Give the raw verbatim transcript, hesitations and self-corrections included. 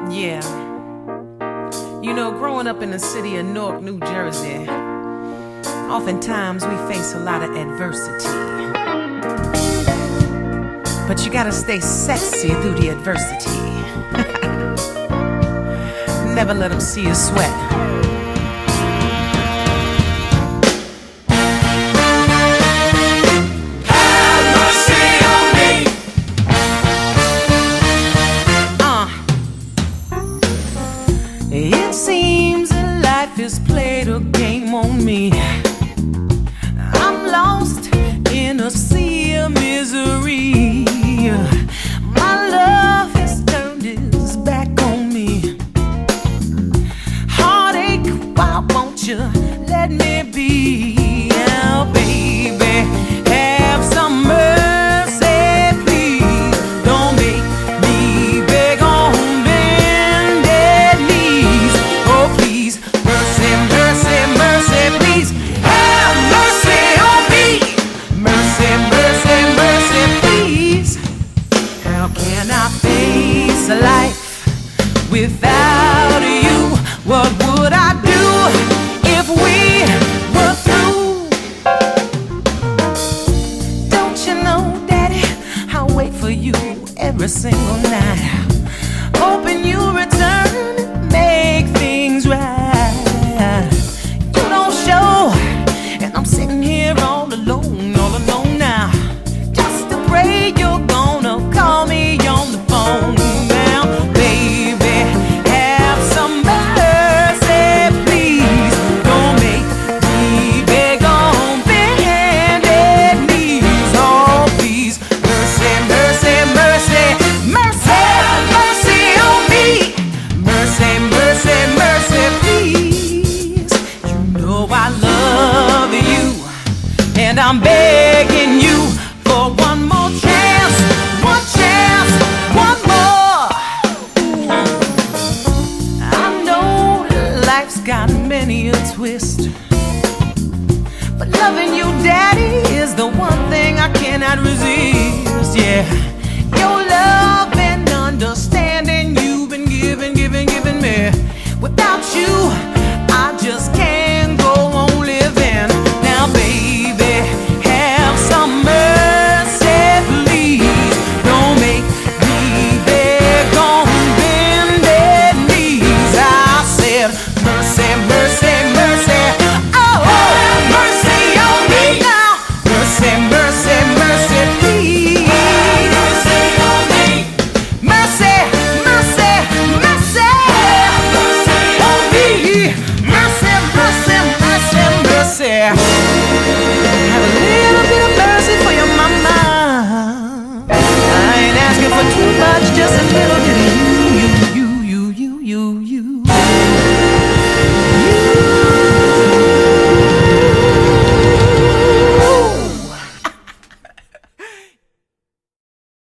Yeah. You know, growing up in the city of Newark, New Jersey, oftentimes we face a lot of adversity. But you gotta stay sexy through the adversity. Never let them see you sweat. It seems that life has played a game on me. I'm lost in a sea of misery. My love has turned its back on me. Heartache, why won't you let me be? Oh, baby, have some mercy, please. Don't make me beg on bended knees. Oh, please, mercy, mercy, mercy, please. Have mercy on me. Mercy, mercy, mercy, please. How can I face life without you? What would I do if we were through? Don't you know, Daddy, I'll wait for you every single night, hoping you return, make things right. You don't show, and I'm sitting here all alone, all alone now, just to pray you're gonna call me on the phone. Now, baby, have some mercy, please. Don't make me beg on bended knees. Oh, please, mercy, mercy, mercy, mercy, mercy on me. Mercy, mercy, mercy, please. You know I love you, and I'm begging you for one more chance, one chance, one more. I know life's got many a twist, but loving you, Daddy, is the one thing I cannot resist. Yeah, your love and understanding you've been giving, giving, giving me. Without you, I just can't go on living. Now, baby, have some mercy, please. Don't make me beg on bended knees. I said, mercy, mercy, mercy. Oh, have mercy on me now. Mercy, mercy, mercy, please. Mercy on me. Mercy, mercy, mercy. Mercy on me. Mercy, mercy, mercy, mercy.